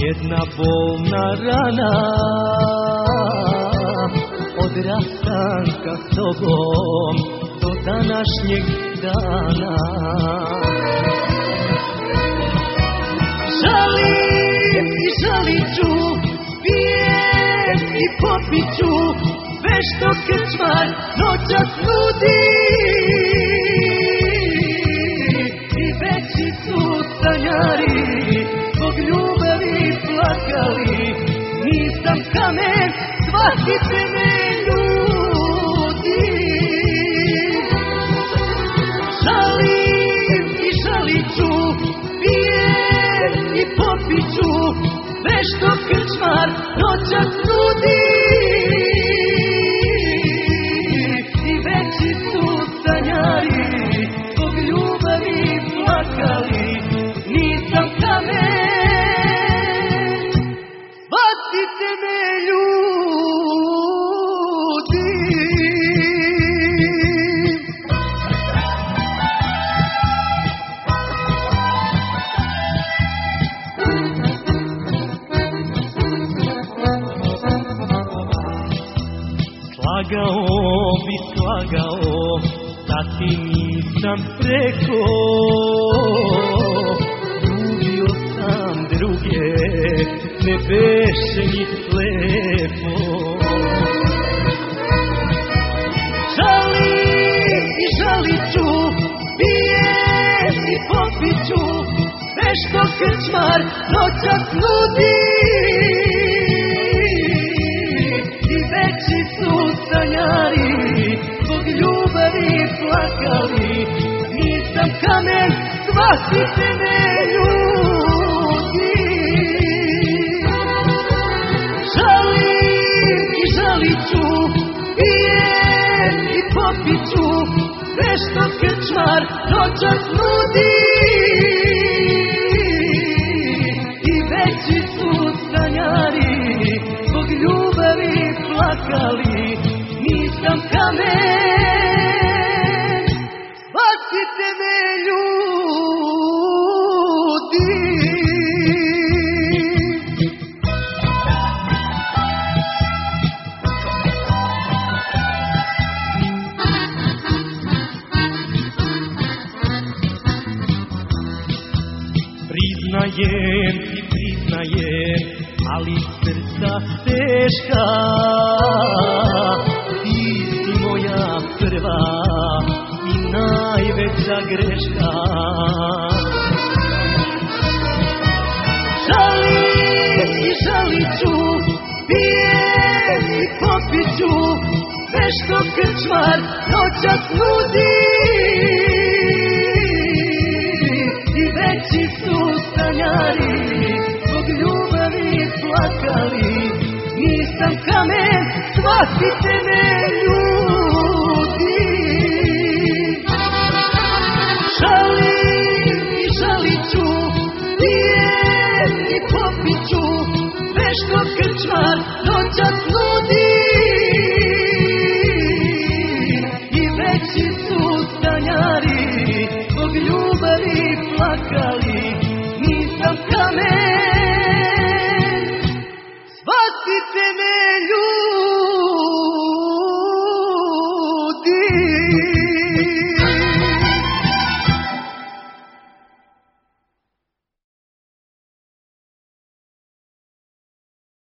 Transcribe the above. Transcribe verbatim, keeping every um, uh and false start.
jedna bolna rana od rastanka s tobom do današnjeg dana. Žalim i žalit ću, pijem i popit ću sve što krčmar noćas nudi. I veći su sanjari zbog ljubavi plakali. Nisam kamen, shvatite me ljudi. Žalim i žalit ću, pijem i popit ću sve što krčmar noćas nudi. I veći su sanjari zbog ljubavi plakali. Nisam kamen, shvatite me ljudi. Slagao bi slagao da ti nisam preko, ljubio sam druge, ne beše mi lepo. Žalim i žalit ću, pijem i popit ću sve što krčmar noćas nudi. I veći su sanjari zbog ljubavi plakali. Nisam kamen, shvatite me ljudi. Žalim i žalit ću, pijem i popit ću sve što krčmar noćas nudi. I veći su sanjari zbog ljubavi plakali. Nisam kamen, shvatite me ljudi. Priznajem ti, priznajem, ali srca teška. Ti si moja prva i najveća greška. Žalim i žalit ću, pijem i popit ću sve što krčmar noćas nudi. I veći su sanjari zbog ljubavi plakali. Nisam kamen, shvatite me ljudi.